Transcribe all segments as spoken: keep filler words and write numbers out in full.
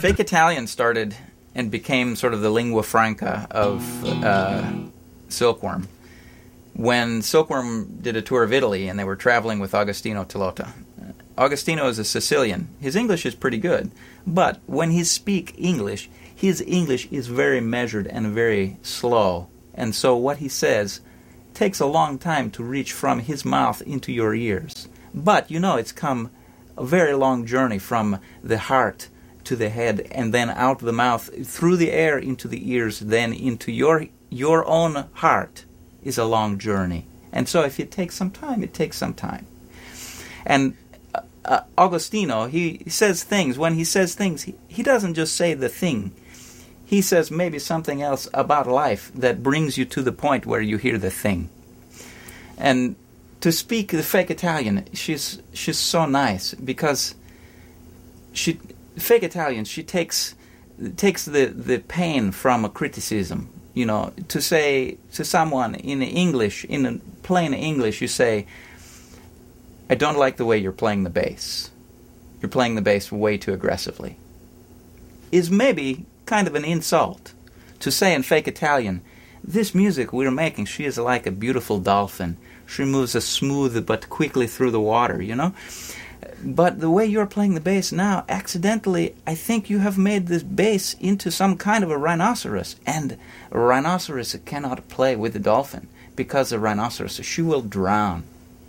Fake Italian started and became sort of the lingua franca of uh, Silkworm when Silkworm did a tour of Italy and they were traveling with Agostino Tolotta. Agostino is a Sicilian. His English is pretty good, but when he speaks English, his English is very measured and very slow, and so what he says takes a long time to reach from his mouth into your ears. But, you know, it's come a very long journey from the heart to the head, and then out the mouth, through the air into the ears, then into your your own heart is a long journey. And so if it takes some time, it takes some time. And uh, uh, Agostino, he says things. When he says things, he, he doesn't just say the thing. He says maybe something else about life that brings you to the point where you hear the thing. And to speak the fake Italian, she's she's so nice because she fake Italian. She takes takes the, the pain from a criticism. You know, to say to someone in English, in a plain English, you say, "I don't like the way you're playing the bass. You're playing the bass way too aggressively." Is maybe kind of an insult. To say in fake Italian, "This music we're making, she is like a beautiful dolphin. She moves as smooth but quickly through the water," you know? But the way you're playing the bass now, accidentally, I think you have made this bass into some kind of a rhinoceros. And a rhinoceros cannot play with the dolphin, because a rhinoceros, she will drown.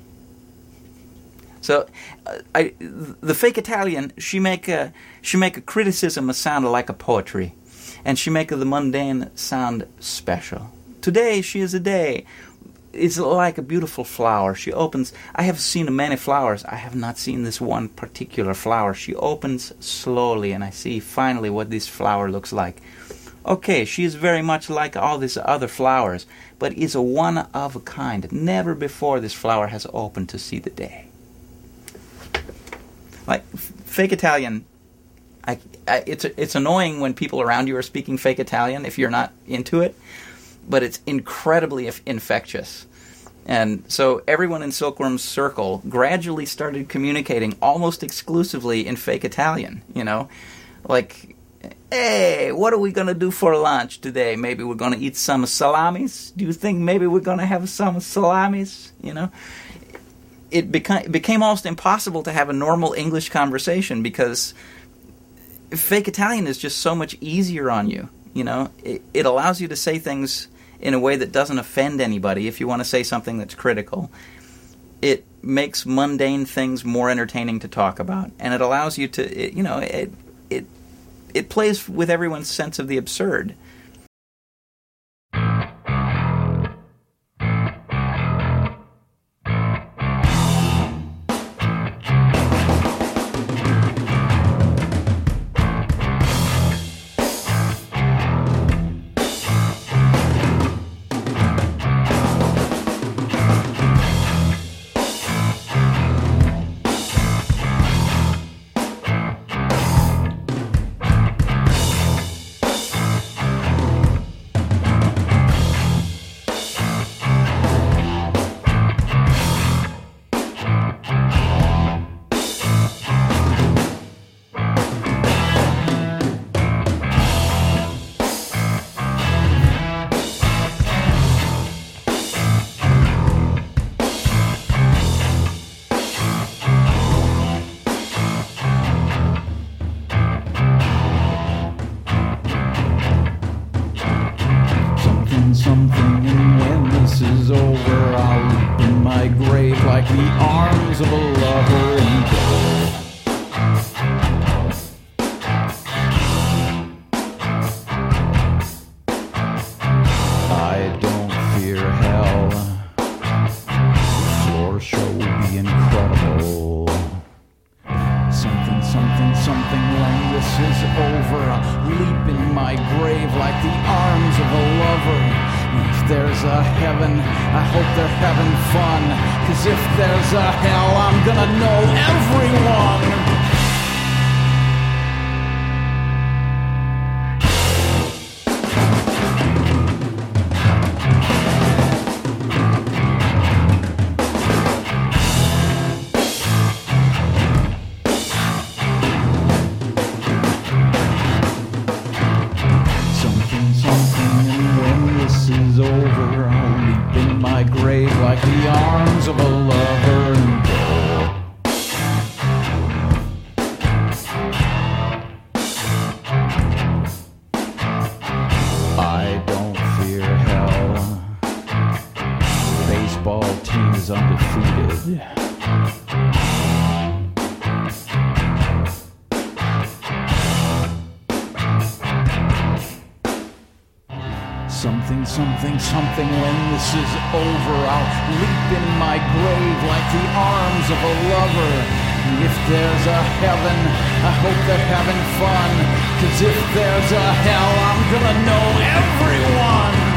So, uh, I, the fake Italian, she make a she make a criticism sound like a poetry, and she make the mundane sound special. Today she is a day. It's like a beautiful flower. She opens. I have seen many flowers. I have not seen this one particular flower. She opens slowly, and I see finally what this flower looks like. Okay, she is very much like all these other flowers, but is a one of a kind. Never before this flower has opened to see the day. Like fake Italian, I, I, it's it's annoying when people around you are speaking fake Italian if you're not into it, but it's incredibly infectious. And so everyone in Silkworm's circle gradually started communicating almost exclusively in fake Italian, you know? Like, "Hey, what are we going to do for lunch today? Maybe we're going to eat some salamis? Do you think maybe we're going to have some salamis?" You know? It became, it became almost impossible to have a normal English conversation because fake Italian is just so much easier on you. You know, it, it allows you to say things in a way that doesn't offend anybody if you want to say something that's critical. It makes mundane things more entertaining to talk about, and it allows you to, it, you know, it it it plays with everyone's sense of the absurd. Something, and when this is over, I'll leap in my grave like the arms of a lover in bed. I don't fear hell. The floor show will be incredible. Something, something, something, when this is over, I'll leap in my grave like the arms of a lover. If there's a heaven, I hope they're having fun. 'Cause if there's a hell, I'm gonna know everyone. undefeated. Something, something, something, when this is over, I'll leap in my grave like the arms of a lover. If there's a heaven, I hope they're having fun, 'cause if there's a hell, I'm gonna know everyone.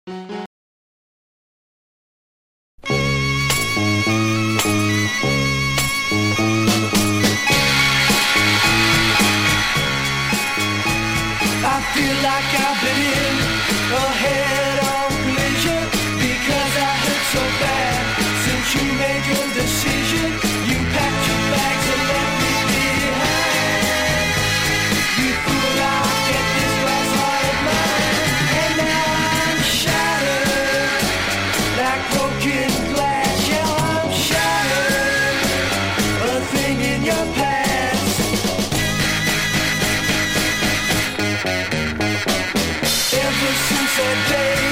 I feel like I've been in a head-on collision because I hurt so bad. Since you made your decision, you packed your bags and left me behind. You fool, I'll get this glass heart of mine, and now I'm shattered like broken glass. Yeah, I'm shattered, a thing in your past. Ever since that day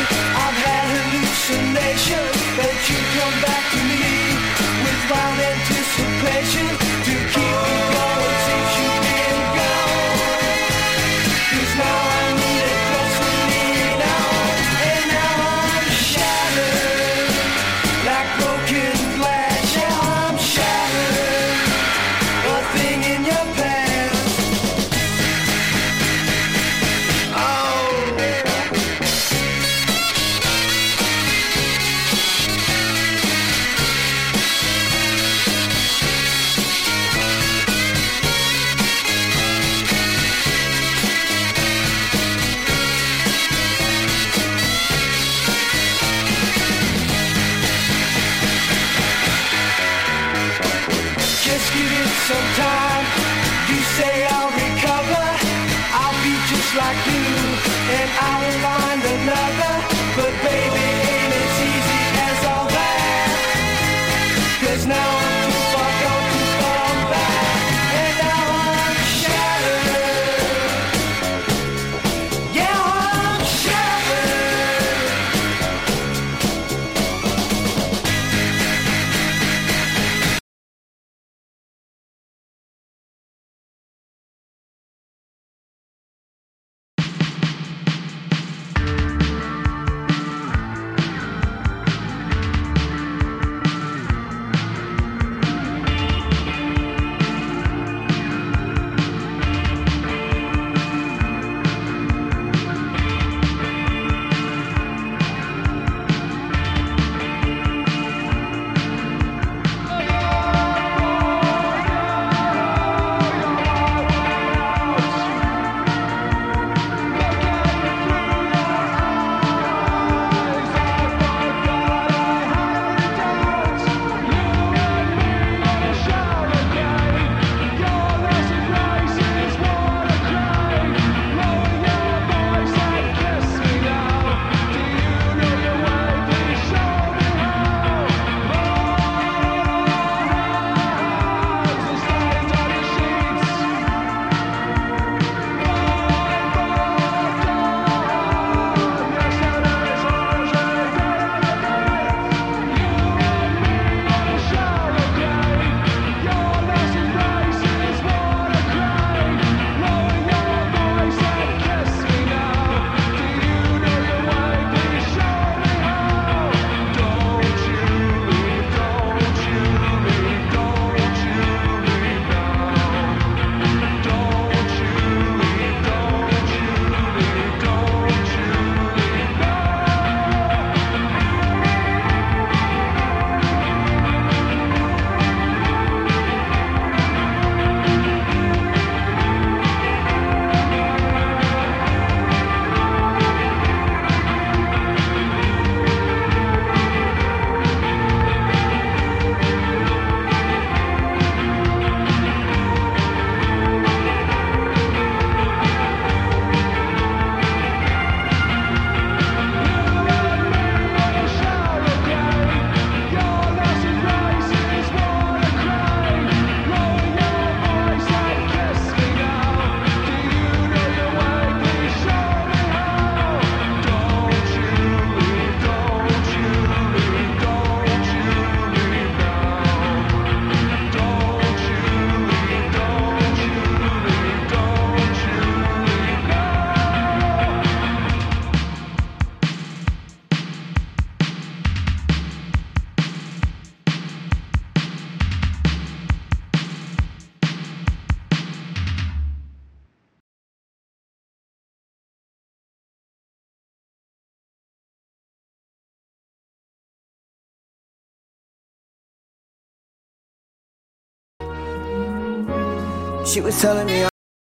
She was telling me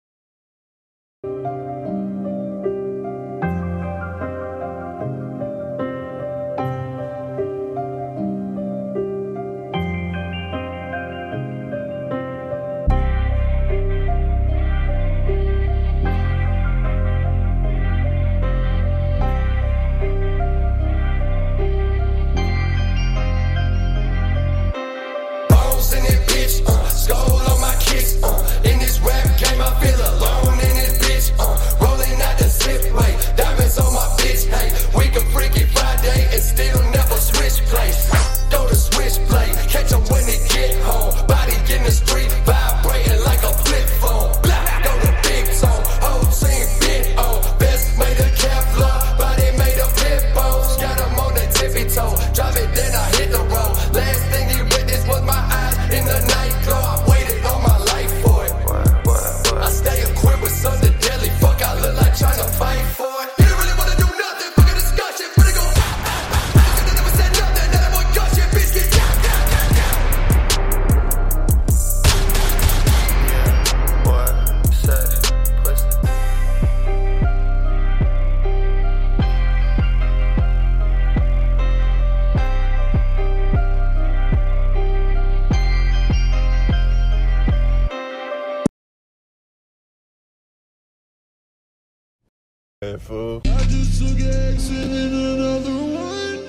Fool. I just took action in another one.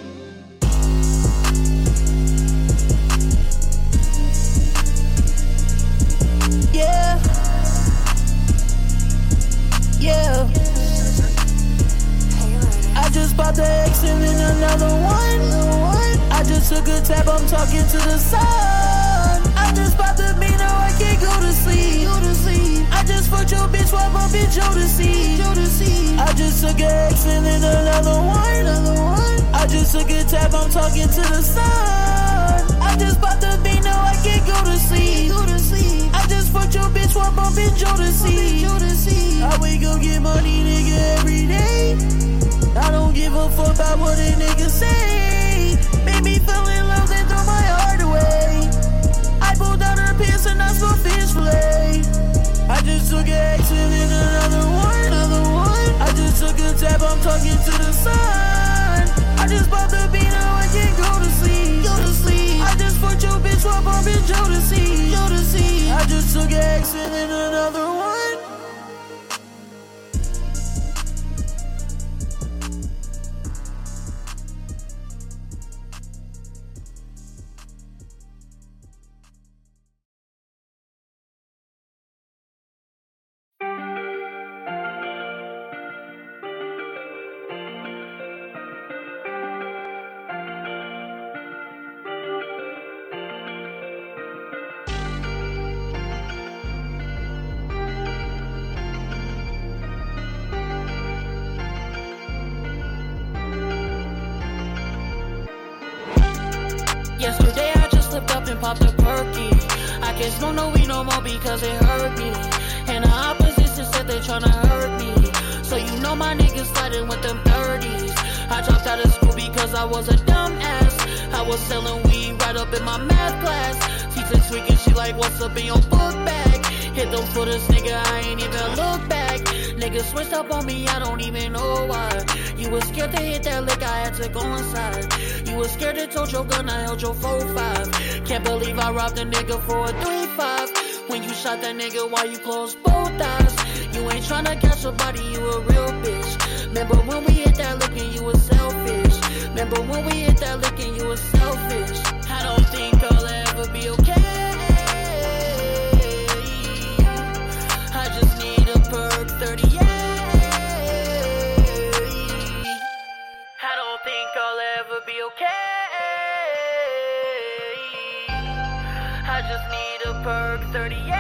Yeah. Yeah. I just bought the X and then another one. I just took a tab, I'm talking to the sun. I just bought the beat, now I can't go to sleep. Go to sleep. I just fucked your bitch while my bitch Jodeci. Jodeci. I just took an X and then another one. Another one. I just took a tab, I'm talking to the sun. I just bought the beat, now I can't go to sleep. Go to sleep. I just fucked your bitch while my bitch Jodeci. Jodeci. I wake up, get money, nigga, every day. I don't give a fuck about what a nigga say. Made me fall in love, then throw my heart away. I pulled out her pants and I saw fish fillet. I just took an X and then another one, another one. I just took a tab, I'm talking to the sun. I just bought the beat, now I can't go to sleep. Go to sleep. I just fucked your bitch while I'm in Jodeci. Jodeci. I just took an X and then another one. Yesterday I just slipped up and popped a perky. I can't smoke no weed no more because it hurt me. And the opposition said they tryna hurt me. So you know my niggas sliding with them thirties. I dropped out of school because I was a dumbass. I was selling weed right up in my math class. Teacher tweaking, she like, what's up in your book bag? Hit them footers, nigga, I ain't even look back. Niggas switched up on me, I don't even know why. You was scared to hit that lick, I had to go inside. You was scared to tote your gun, I held your four five. Can't believe I robbed a nigga for a three five. When you shot that nigga while you closed both eyes. You ain't tryna catch a body, you a real bitch. Remember when we hit that lick and you was selfish. Remember when we hit that lick and you was selfish. I don't think I'll ever be okay. I just need a perk thirty-eight. I don't think I'll ever be okay. I just need a perk thirty-eight.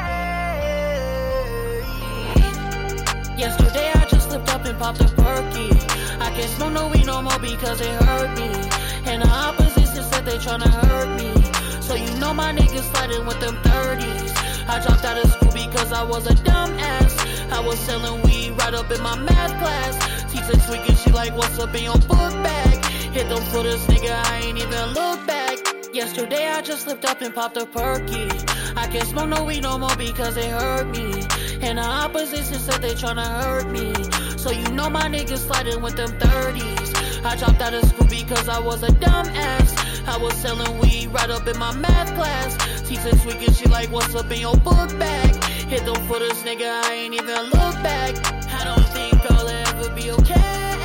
Yesterday I just slipped up and popped a perky. I can't smoke no weed no more because it hurt me. And the opposition said they tryna hurt me. So you know my niggas sliding with them thirties. I dropped out of school because I was a dumbass. I was selling weed right up in my math class. Teacher tweaking, she like, what's up in your book bag? Hit them footers, nigga, I ain't even look back. Yesterday I just slipped up and popped a perky. I can't smoke no weed no more because they hurt me. And the opposition said they tryna hurt me. So you know my niggas sliding with them thirties. I dropped out of school because I was a dumbass. I was selling weed right up in my math class. Teacher tweaking, she like, what's up in your book bag? Hit them footers, nigga, I ain't even look back. I don't think I'll ever be okay.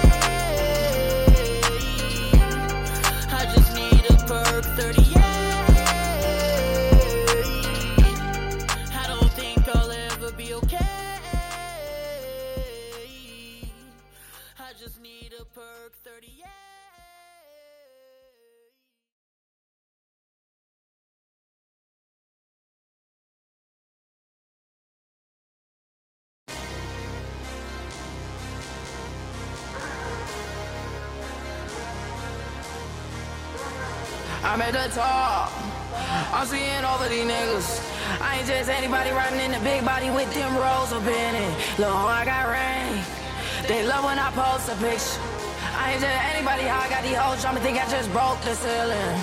I just need a perk thirty-eight. I don't think I'll ever be okay. I just need a perk thirty-eight. I'm at the top. I'm seeing over these niggas. I ain't just anybody riding in the big body with them rolls up in it. Lil' ho, I got rain. They love when I post a picture. I ain't just anybody how I got these hoes trying to think I just broke the ceiling.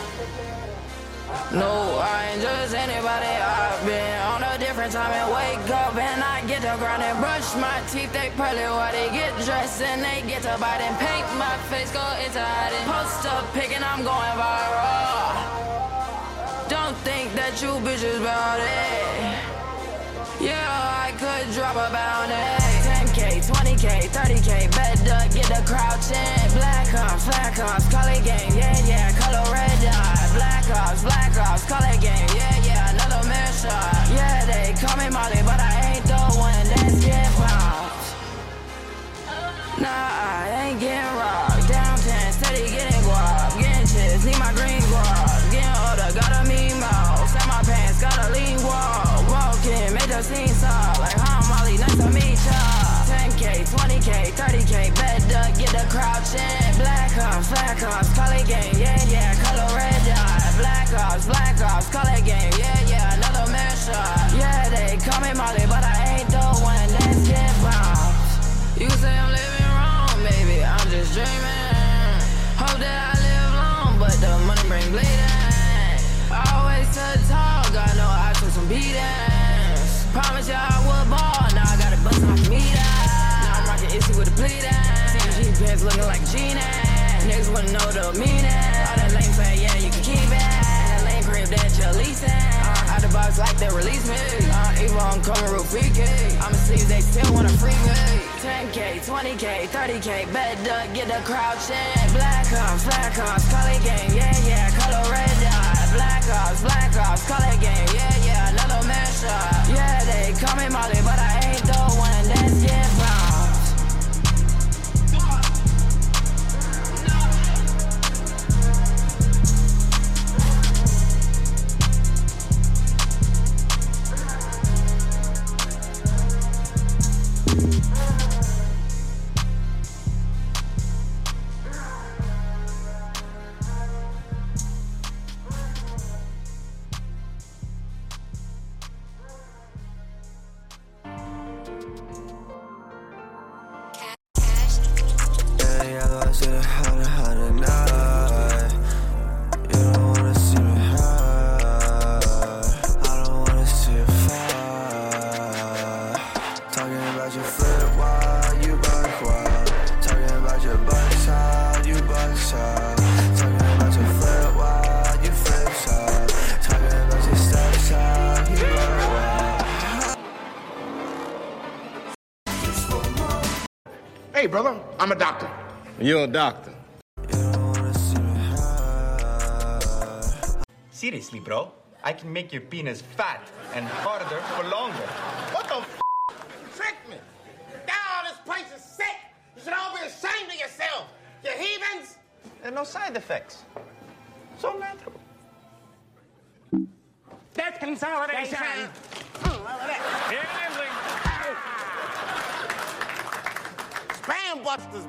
No, I ain't just anybody. I've been on a different time and wake up and I get to grind and brush my teeth. They pearly while they get dressed and they get to bite and paint my face, go into hiding. Post up picking, I'm going viral. Don't think that you bitches bout it. Yeah, I could drop a bounty. ten K, twenty K, thirty K, better get the crowd in. Black Ops, Black Ops, call it game, yeah, yeah, color red dot. Black Ops, Black Ops, call it game, yeah, yeah, another man shot. Yeah, they call me Molly, but I ain't the one that's get popped. Nah, I ain't getting robbed. Downtown, steady getting guap. Getting chips, need my green guap. Getting older, got a mean mouth. Set my pants, got a lean wall. Walk in, make the scene stop. Like, huh, Molly, nice to meet ya. ten K, twenty K, thirty K, better get the crowd in. Black Ops, Black Ops, call it game, yeah, yeah, color red dot. Black Ops, Black Ops, call it game, yeah, yeah, another man shot. Yeah, they call me Molly, but I ain't the one that's get popped. You say I'm living wrong, baby, I'm just dreaming. Hope that I live long, but the money bring bleeding. Always to the top, God know I took some beatings. Promise y'all I would ball, now I gotta bust my meter. Now I'm rocking issue with the bleeding. C G pants looking like Gina. Niggas wouldn't know the meaning. All that lame say, yeah, you can keep it. That lame crib that you're leasing. Uh, out the box like they release me. Uh, even on coming real freaky. I'ma see if they still wanna free me. ten K, twenty K, thirty K, better get the crowd in. Black Ops, Black Ops, call it game, yeah, yeah, color red dot. Black Ops, Black Ops, call it game, yeah, yeah, another man shot. Yeah, they call me Molly, but I ain't the one that's get popped. Hey, brother, I'm a doctor. You're a doctor. Seriously, bro, I can make your penis fat and harder for longer. What the f***? You tricked me. Now this place is sick. You should all be ashamed of yourself. You heathens. There are no side effects. So natural. That's consolidation. Spam busters.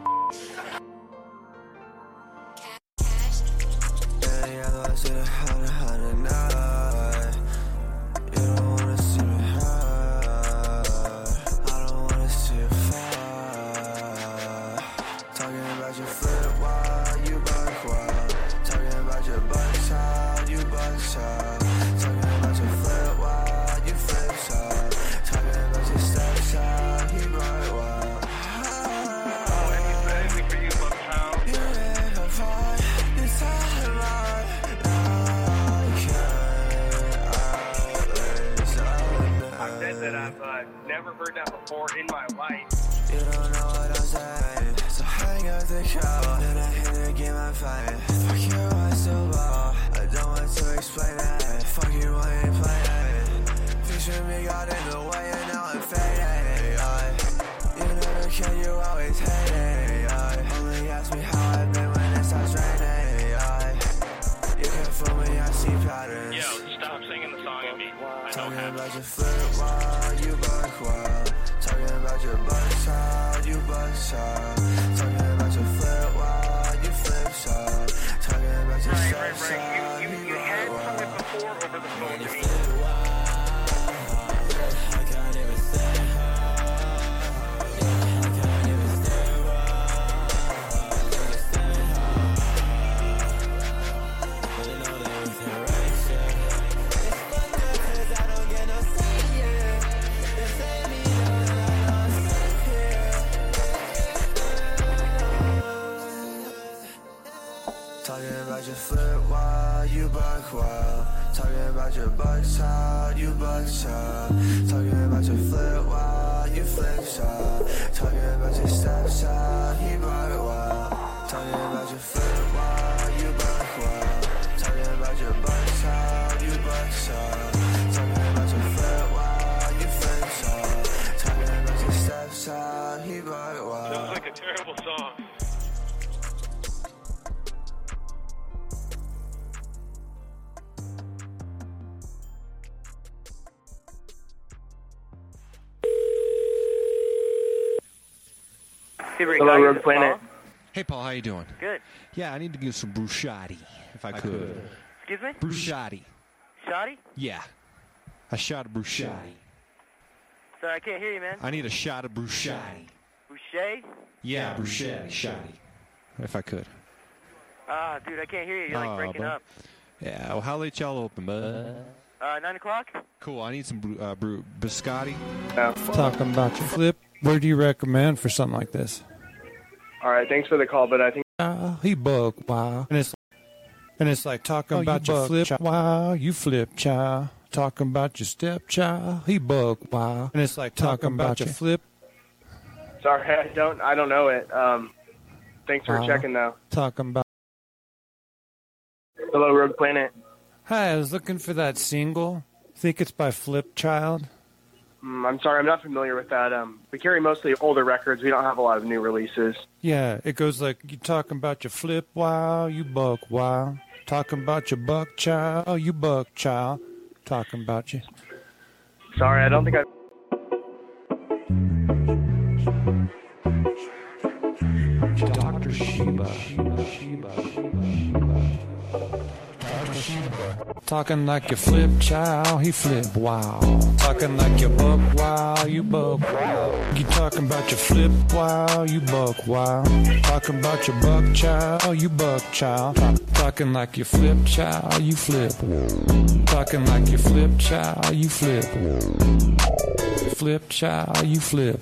Talking about your butt child, you butt child. Talking about your foot wild. never heard that before in my life. You don't know what I'm saying, so hang up the call. Then I hit the game, I'm fighting. Fuck you, I still ball. I don't want to explain it. Fuck you, I ain't playing. Picture me got in the way and now I'm fading. You never can, you always hate it. Only ask me how I've been when it starts raining. You can fool me, I see patterns. Yo, stop singing the song at me. I Talking don't have about your flip wild, you buck wild. Talking about your buck child, you buck child. Talking about your flip wild, you flip child. Talking about your Right, step right, right. child, You, you, you you had buck sung it wild. before over the phone to me. I can't even say I can't even stay But I know there was direction. It's fucked up cause I don't get no say, yeah. They say me down and I know I'm safe here. Talking about your flip wild, you buck wild. Talking about your buck child, you buck child. Talking about your flip wild, you flip child. Talking about your step child, he buck wild. Talking about your flip wild, you buck wild. Talking about your buck child, you buck child. Talking about your flip wild, you flip child. Talking about your step child, he buck wild. Sounds like a terrible song. Hello, Rogue Planet. Hey, Paul, how you doing? Good. Yeah, I need to get some bruschetta, if I could. Excuse me? Bruschetta. Shoddy? Yeah. A shot of bruschetta. Sorry, I can't hear you, man. I need a shot of bruschetta. Boucher? Yeah, bruschetta, shotty, if I could. Ah, dude, I can't hear you. You're like Oh, breaking bro. up. Yeah, well, how late y'all open, bud? Uh, nine o'clock? Cool, I need some bru- uh, bru- biscotti. Talking about your flip. Where do you recommend for something like this? All right, thanks for the call, but I think... Uh, he buck, wow. And it's, and it's like talking Oh, about you your buck, flip, child. wow, you flip, child. Talking about your step, child. He buck, wow. And it's like talking about your flip. Sorry, I don't, I don't know it. Um, thanks for Wow. checking, though. Talking about. Hello, Rogue Planet. Hi, I was looking for that single. Think it's by Flip Child. Mm, I'm sorry, I'm not familiar with that. Um, we carry mostly older records. We don't have a lot of new releases. Yeah, it goes like you talking about your flip, wow, you buck, wow. Talking about your buck, child, oh, you buck, child. Talking about you. Sorry, I don't think I... Doctor Sheba. Talking like you flip, child, he flip, wow. Talking like you buck, wow, you buck, wow. You talking about your flip, wow, you buck, wow. Talking about your buck, child, you buck, child. Talking like you flip, child, you flip. Talking like you flip, child, you flip. Flip, child, you flip.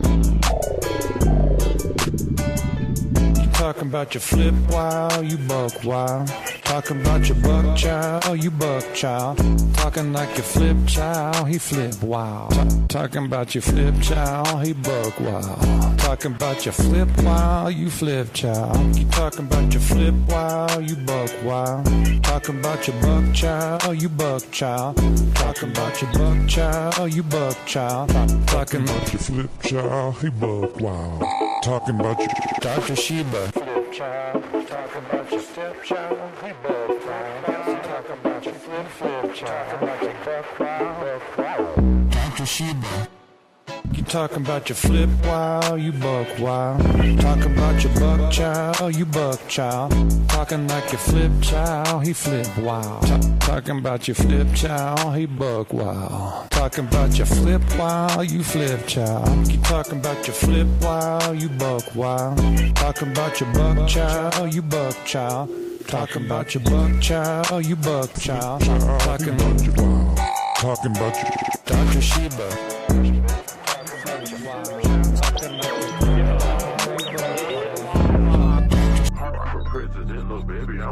Talking about your flip, wow, you buck, wow. Talking about your buck, child, you buck, child. Talking like your flip, child, he flip, wow. Talking about your flip, child, he buck, wow. Talking about your flip, wow, you flip, child. You talking about your flip, wow, you buck, wow. Talking about your buck, child, you buck, child. Talking about your buck, child, you buck, child. Talking about your flip, child, he buck, wow. Talking about your Doctor Sheba. Flip child, talking about your step child, he buck, wow. Talking about your flip, flip child, talking about your buck, wow, buck, wow. Doctor Sheba. You talking about your flip, wow, you buck, wow. Talking about your buck, child, you buck, child. Talking like your flip, child, he flip, wow. Talking about your flip, child, he buck, wow. Talking about your flip, wow, you flip, child. You talking about your flip, wow, you buck, wow. Talking about your buck, child, you buck, child. Talking about your buck, child, you buck, child. Talking about your wow. Talking about your Doctor Sheba. President, little baby, I'm with it.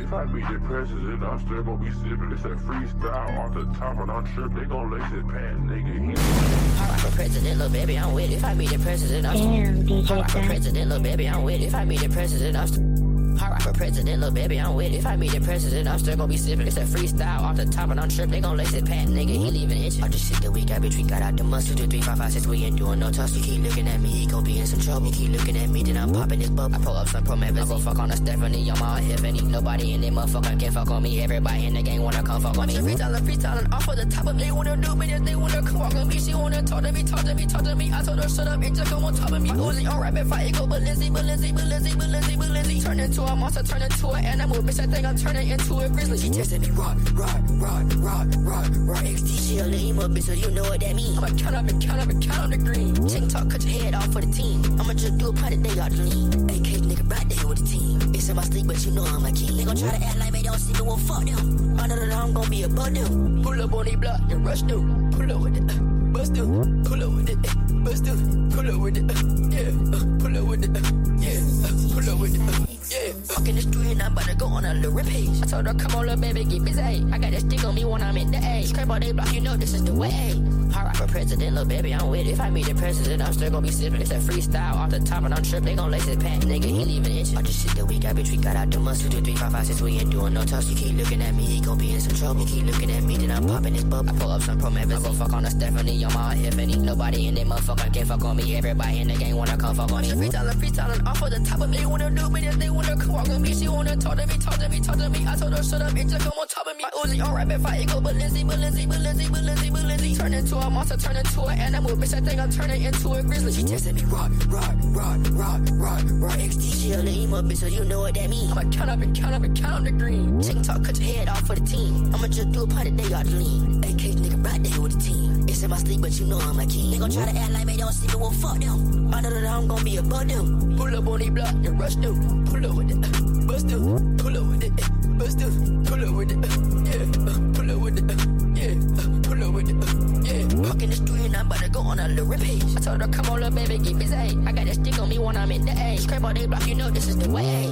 If I be the president, I'm still gonna be sipping. It's a freestyle off the top and I'm tripping. They gon' lace it pant, nigga. He I rock for president, little baby, I'm with it. If I be the president, I'm Damn, D J I rock for president, little baby, I'm with it. If I be the president, I'm still I rock for president, little baby, I'm with it. If I be the president, I'm still gonna be sipping. It's a freestyle off the top and I'm tripping. They gon' lace it pant, nigga. He leaving itch. I just shit the week, I bitch, we got out the muscle. Two, three, five, five, six, we ain't doing no tussle. He keep looking at me, he gon' be in some trouble. He keep looking at me, then I'm popping this bubble. I pull up some promethazine. I go fuck on a Stephanie, I'm all heavenly. Nobody in that motherfucker can fuck on me. Everybody in the gang wanna come fuck on me. Freestyling, freestyling off of the top of me. Wanna do me, they wanna come walk on me. She wanna talk to me, talk to me, talk to me. I told her shut up, bitch, just come on top of me. Uzi on rapid fire, go Balenci, Balenci, Balenci, Balenci, Balenci. Turn into a monster, turn into an animal, bitch. I think I'm turning into a grizzly. She testing me, rock, rock, rock, rock, rock, rock. X D, she a lame up, bitch, so you know what that mean. I'ma count up and count up and count up the green. Chick talk, cut your head off for the team. I'ma just do a part of day out the lean. A K nigga right there with the team. It's in my sleep, but you know I'm a king. They gon' try to act like they don't see me, well fuck them. I know that I'm gon' be a bug them. Pull up on they block and rush them. Pull up with it, uh, bust them. Pull up with it, uh, bust them. Pull up with it, uh, yeah. Uh, pull up with it, uh, yeah. Uh, pull up with it, uh, yeah. Fucking the street and I'm about to go on a little rampage. I told her, come on, little baby, get busy. I got that stick on me when I'm in the A. Scrape all they block, you know this is the way. I rock for president, little baby, I'm with it. If I meet the president, I'm still gonna be sipping. It's a freestyle off the top and I'm tripping. They gon' lace his pants, nigga, he leaving itch. I just shit the week, I bitch, we got out the muscle. Two, three, five, five, six, we ain't doing no toss. You keep looking at me, he gon' be in some trouble. You keep looking at me, then I'm popping this bubble. I pull up some promethazine. I go fuck on a Stephanie, I'm all heavenly. Nobody in that motherfucker can fuck on me. Everybody in the gang wanna come fuck on me. Freestyling, freestyling off of the top of me. Wanna do me, they wanna come walk on me. She wanna talk to me, talk to me, talk to me. I told her shut up, bitch, just come on top of me. My Uzi on rapid fire, go Balenci, Balenci, Balenci, Balenci, Balenci. Turn into a monster, turn into an animal, bitch. I think I'm turning into a grizzly. She testing me, rock, rock, rock, rock, rock, rock. X D, she a lame up, bitch, so you know what that mean. I'ma count up and count up and count up the green. Chick talk, cut your head off for the team. I'ma just do a part of day out the lean. A K nigga right there with the team. It's in my sleep, but you know I'm a king. They gon' try to act like they don't see me, well fuck them. I know that I'm gon' be a bug them. Pull up on they block and rush them. Pull up with it, uh, bust them. Pull up with it, uh, bust them. Pull up with it, uh, yeah. Uh, pull up with it, uh, yeah. Uh, pull up with it, uh, yeah. Walk in the street and I'm about to go on a little rampage. I told her, come on, little baby, get busy. I got that stick on me when I'm in the A. Scrape all they block, you know this is the way.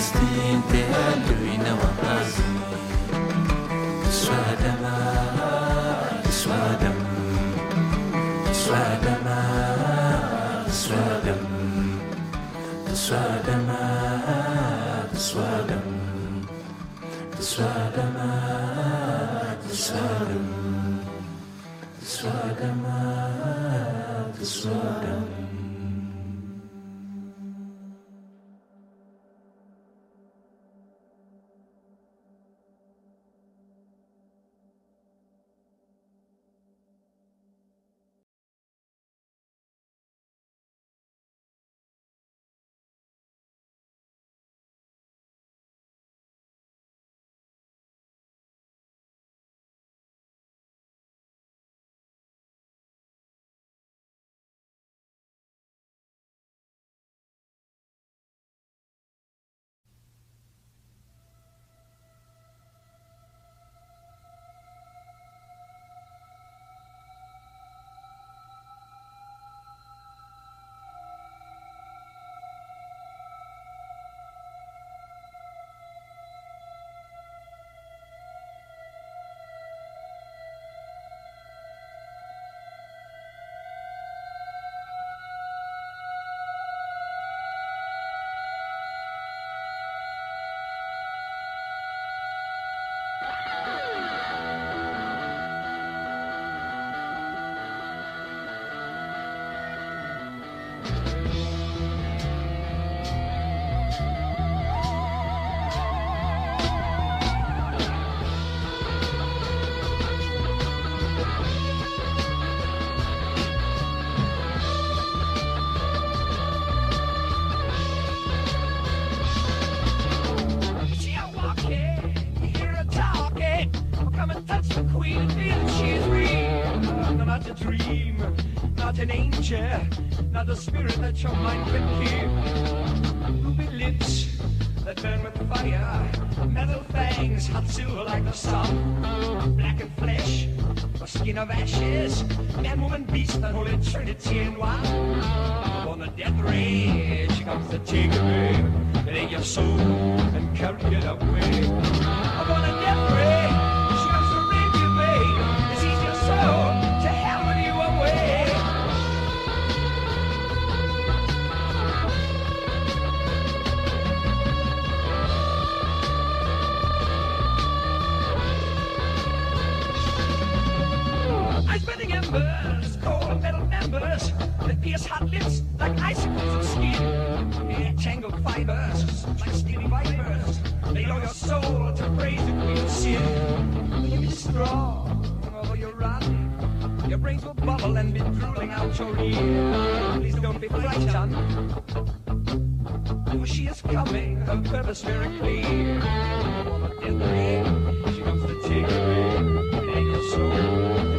Stinte Aduina Wapazi Swadama Swadam Swadama Swadam Swadama Swadam Swadama Swadam Swadama Swadam Not the spirit that your mind can keep. Ruby lips that burn with fire, metal fangs, hot silver like the sun. Blackened flesh, a skin of ashes, man, woman, beast, that whole eternity in one. On the death ray, she comes to take away, take your soul and carry it away. Upon the death ray, she comes to rape you, babe, and seize your soul to hell with you away. Embers, cold metal members that pierce hot lips like icicles of skin. Yeah, tangled fibers like steely vipers. They know your soul to praise the queen of sin. You be strong, although you're rotten. Your brains will bubble and be drooling out your ear. Please don't be frightened, for she is coming, her purpose very clear. On the death ring, she comes to take away, take your soul.